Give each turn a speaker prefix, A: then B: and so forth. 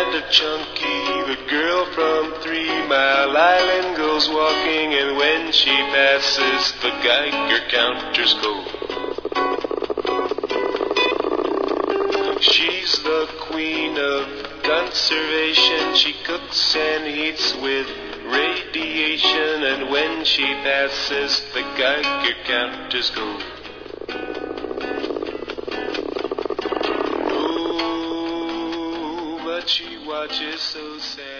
A: land of Chunky, the girl from 3 Mile Island goes walking, and when she passes, the Geiger counters go. She's the queen of conservation. She cooks and heats with radiation, and when she passes, the Geiger counters go. Oh, but she watches so sad.